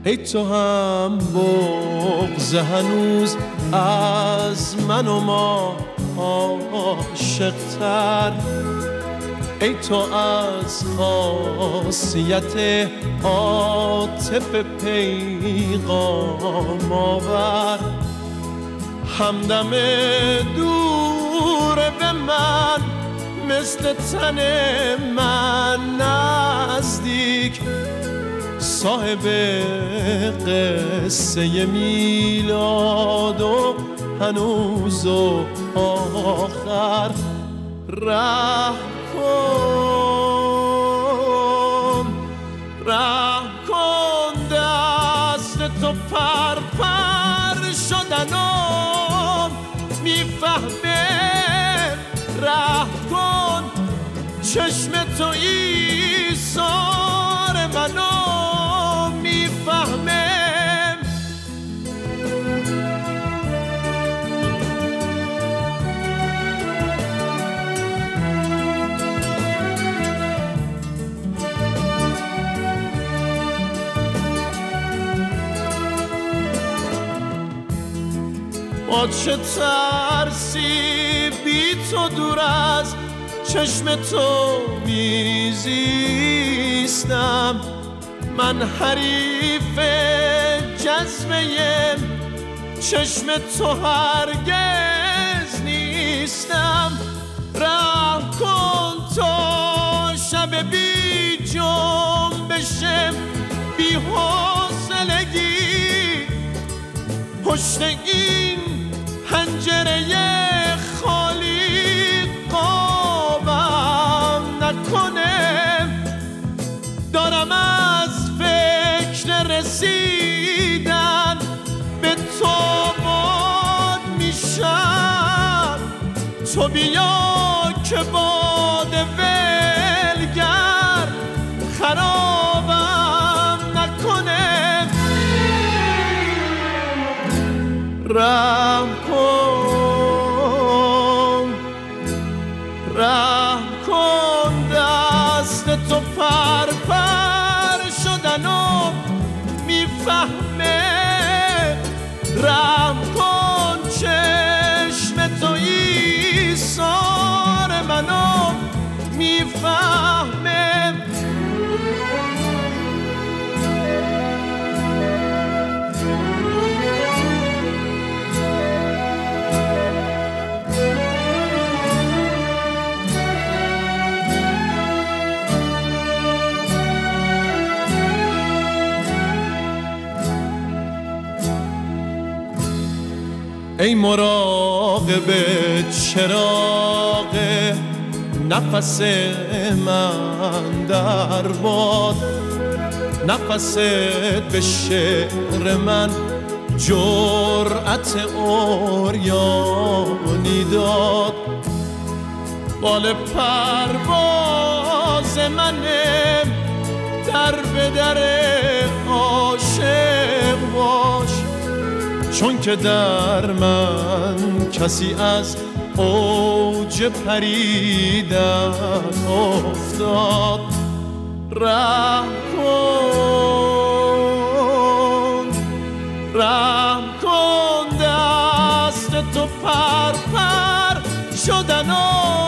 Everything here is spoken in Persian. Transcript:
ای تو هم بغض هنوز از من و ما عاشق‌تر، ای تو از خاصیت عاطف پیغام آور، همدم دور به من مثل تن من نزدیک، صاحب قصه میلاد و هنوز و آخر، رحم کن دست تو پر شدنم میفهمه، رحم کن چشم تو ایثار منو میفهمه. با چه ترسی بی تو دور از چشم تو میزیستم، من حریف جذبه چشم تو هرگز نیستم، رحم کن تا شب بی جنبش بی حوصلگی پشت این پنجره خالی قابم نکنه، دارم از فکر رسیدن به تو باد میشم، تو بیا که باد ولگر خرابم نکنه، رحم کن دست تو پر شدنو میفهمه، رحم کن چشم تو ایثار منو میفهمه. ای مراقب چراغ نفس من در باد، نفست به شعر من جرأت عریانی داد، بال پرواز منه در به در عاشق باش، چون که در من کسی از اوج پریدن افتاد، رحم کن دست تو پر شدن